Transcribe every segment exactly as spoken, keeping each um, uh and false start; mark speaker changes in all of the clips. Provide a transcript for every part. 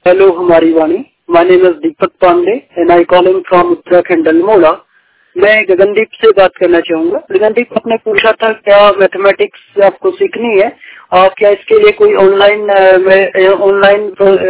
Speaker 1: Hello, हमारी वाणी। My name is Deepak Pandey and I calling from Uttarakhand Almora. मैं गगनदीप से बात करना चाहूँगा। गगनदीप, आपने पूछा था क्या मैथमेटिक्स आपको सीखनी है और क्या इसके लिए कोई ऑनलाइन ऑनलाइन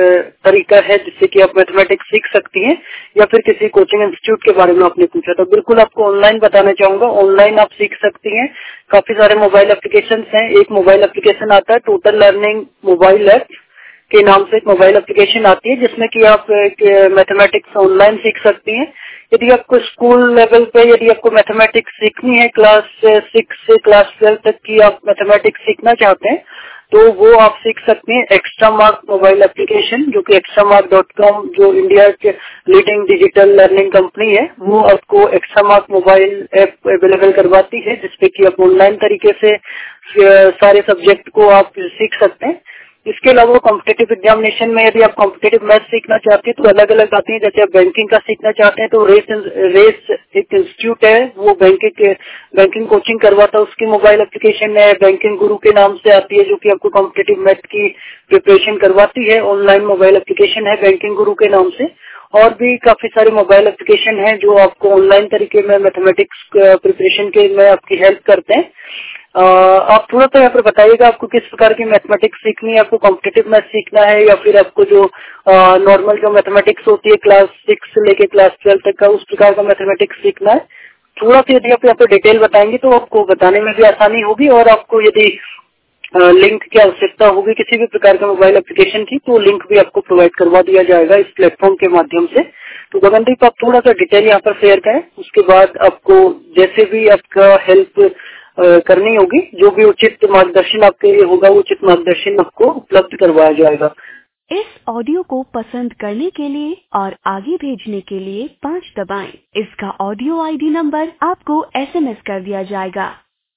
Speaker 1: तरीका है जिससे कि आप मैथमेटिक्स सीख सकती हैं, या फिर किसी कोचिंग इंस्टीट्यूट के बारे में आपने पूछा। तो बिल्कुल आपको ऑनलाइन बताना चाहूँगा। ऑनलाइन आप सीख सकती हैं। काफी सारे मोबाइल एप्लीकेशन हैं। एक मोबाइल एप्लीकेशन आता है टोटल लर्निंग मोबाइल ऐप के नाम से, एक मोबाइल एप्लीकेशन आती है जिसमें कि आप मैथमेटिक्स ऑनलाइन सीख सकती हैं। यदि आपको स्कूल लेवल पे यदि आपको मैथमेटिक्स सीखनी है, क्लास सिक्स से क्लास ट्वेल्व तक की आप मैथमेटिक्स सीखना चाहते हैं, तो वो आप सीख सकते हैं एक्स्ट्रा मार्क मोबाइल एप्लीकेशन, जो कि एक्स्ट्रा मार्क डॉट कॉम जो इंडिया के लीडिंग डिजिटल लर्निंग कंपनी है, वो आपको extra mark mobile app available करवाती है, जिसपे कि आप ऑनलाइन तरीके से सारे सब्जेक्ट को आप सीख सकते हैं। इसके अलावा कॉम्पिटेटिव एग्जामिनेशन में यदि आप कॉम्पिटेटिव मैथ सीखना चाहते हैं तो अलग अलग आती है। जैसे आप बैंकिंग का सीखना चाहते हैं तो रेस रेस एक इंस्टीट्यूट है, वो बैंकिंग बैंकिंग कोचिंग करवाता है। उसकी मोबाइल एप्लीकेशन है बैंकिंग गुरु के नाम से आती है, जो कि आपको कॉम्पिटेटिव मैथ की प्रिपरेशन करवाती है। ऑनलाइन मोबाइल एप्लीकेशन है बैंकिंग गुरु के नाम से। और भी काफी सारे मोबाइल एप्लीकेशन हैं जो आपको ऑनलाइन तरीके में मैथमेटिक्स प्रिपरेशन के में आपकी हेल्प करते हैं। आ, आप थोड़ा सा यहाँ पर बताइएगा आपको किस प्रकार की मैथमेटिक्स सीखनी है। आपको कॉम्पिटिटिव मैथ सीखना है या फिर आपको जो नॉर्मल जो मैथमेटिक्स होती है क्लास सिक्स से लेके क्लास ट्वेल्व तक का, उस प्रकार का मैथमेटिक्स सीखना है। थोड़ा सा यदि आप यहाँ पर डिटेल बताएंगे तो आपको बताने में भी आसानी होगी, और आपको यदि लिंक की आवश्यकता होगी किसी भी प्रकार के मोबाइल एप्लीकेशन की, तो लिंक भी आपको प्रोवाइड करवा दिया जाएगा इस प्लेटफॉर्म के माध्यम से। तो गगनदीप, आप थोड़ा सा डिटेल यहाँ पर शेयर करें, उसके बाद आपको जैसे भी आपका हेल्प करनी होगी, जो भी उचित मार्गदर्शन आपके लिए होगा, वो उचित मार्गदर्शन आपको उपलब्ध करवाया जाएगा।
Speaker 2: इस ऑडियो को पसंद करने के लिए और आगे भेजने के लिए पाँच दबाएं। इसका ऑडियो आईडी नंबर आपको एसएमएस कर दिया जाएगा।